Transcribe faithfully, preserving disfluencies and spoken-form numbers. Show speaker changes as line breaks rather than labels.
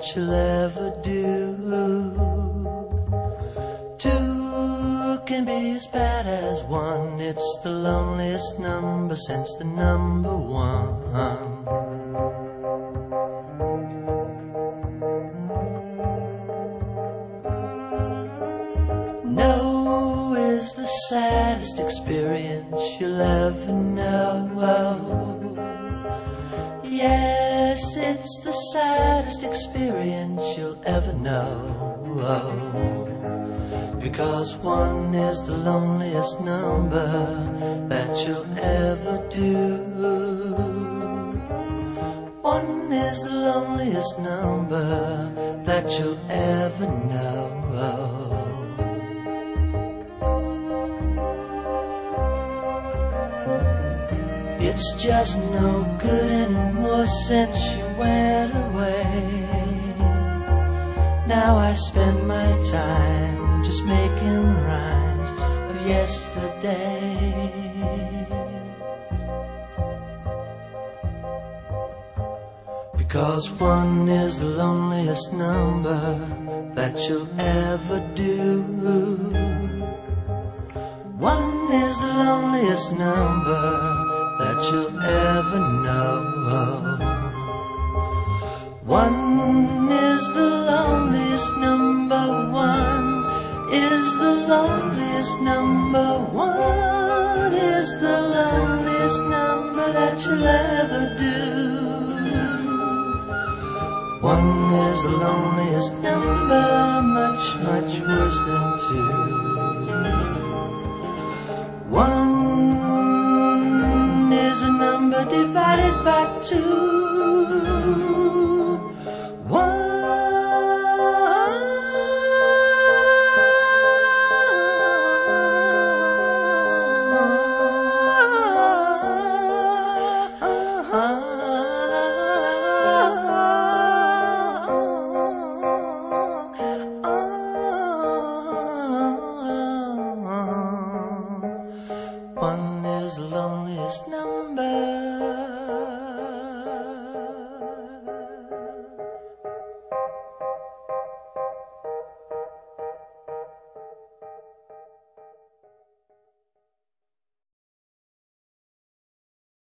that you'll ever do. Two can be as bad as one. It's the loneliest number since the number one. No is the saddest experience you'll ever know. Yes, it's the saddest experience you'll ever know. Because one is the loneliest number that you'll ever do. One is the loneliest number that you'll ever know. It's just no good anymore since you went away. Now I spend my time just making rhymes of yesterday. Because one is the loneliest number that you'll ever do. One is the loneliest number that you'll ever know. One is the loneliest number. One is the loneliest number. One is the loneliest number that you'll ever do. One is the loneliest number, much, much worse than two. One is a number divided by two.